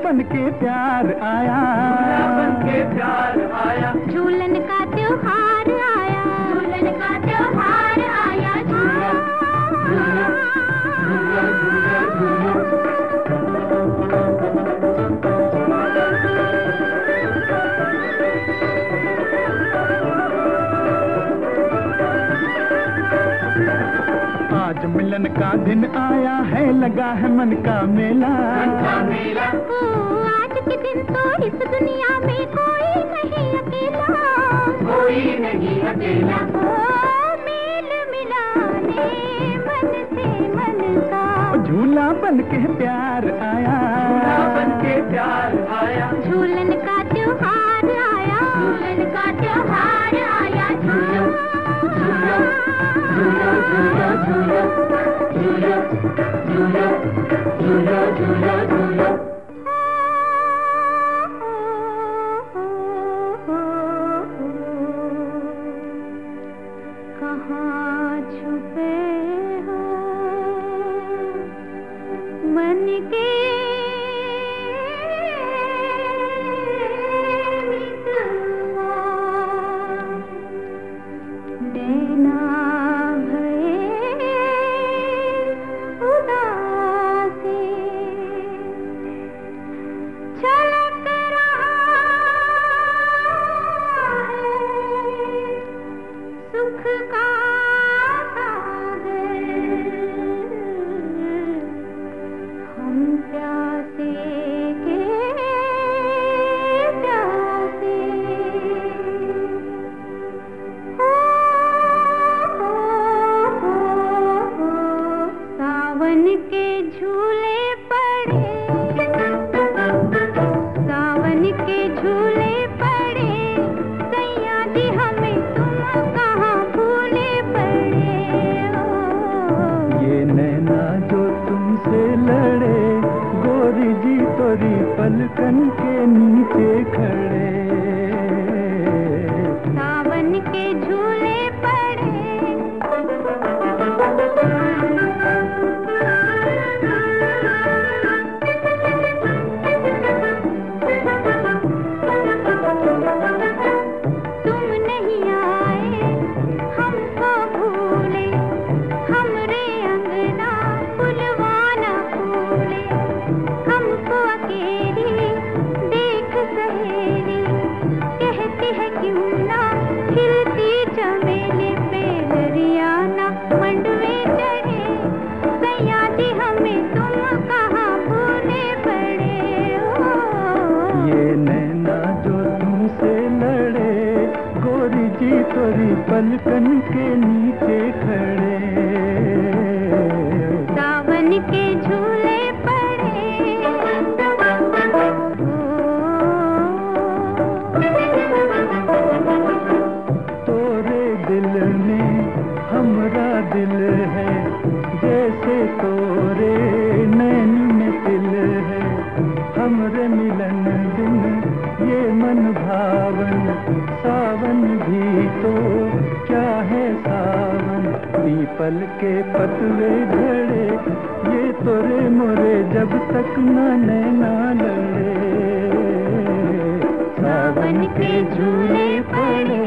बन के प्यार आया, झूला बन के प्यार आया, झूलन का त्योहार आया, झूलन का त्योहार आया, झूला झूला झूला झूला झूला। आज मिलन का दिन आया है, लगा है मन का मेला, ओ आज के दिन तो इस दुनिया में कोई नहीं अकेला, कोई नहीं अकेला, ओ मेल मिलाने मन से मन का, झूला बन के प्यार आया, झूला बन के प्यार आया, झूलन का त्योहार आया, झूलन का त्योहार आया, झूला झूला झूला झूला झूला झूला झूला झूला झूला झूला। कहाँ छुपे हो मन के देना भये उदासी छलक रहा है सुख का सागर, हम प्यासे के प्यासे, सावन के झूले पड़े, सावन के झूले पड़े, सैया जी हमें तुम कहाँ भूले पड़े हो। ये नैना जो तुमसे लड़े, गोरी जी तोरी पलकन के नीचे खड़े, सावन के झूले पड़े, तुम नहीं आए हमको भूले, हमरे अंगना फुलवाना फूले, हमको अकेली देख सहेली, कहती है क्यों ना खिलती चमेली पे हरियाणा मंडवे चढ़े, सैया जी हमें तुम कहाँ भूले पड़े हो। ये नैना जो तुमसे लड़े, गोरी जी तोरी पलकन के नीचे खड़े, सावन के झूले पड़े, तोरे दिल में हमरा दिल है, जैसे तोरे नैन में दिल है, हमरे मिलन दिन ये मन भावन, सावन भी तो क्या है सावन, पीपल के पतवे झड़े, ये तोरे मोरे जब तक न नैना लड़े, सावन के झूले पड़े।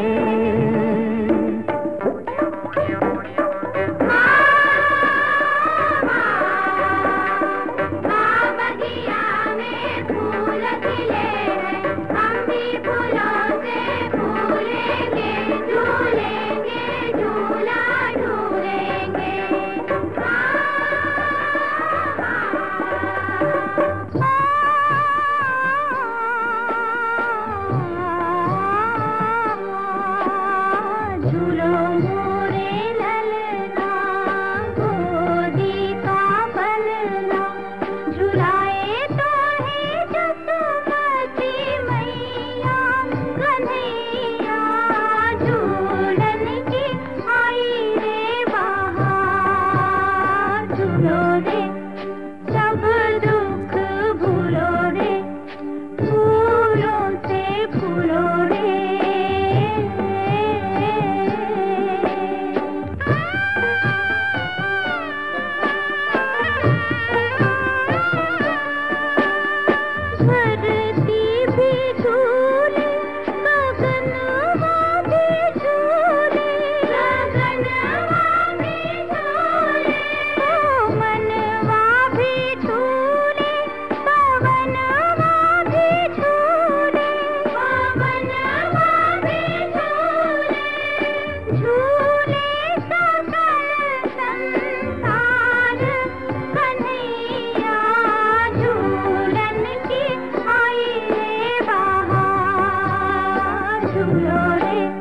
गगनवा भी झूले, गगनवा भी झूले, ओ मनवा भी झूले, पवनवा भी झूले, पवनवा भी झूले, झूले सकल संसार, कन्हैया झूलन की आई रे बहार, झूलो रे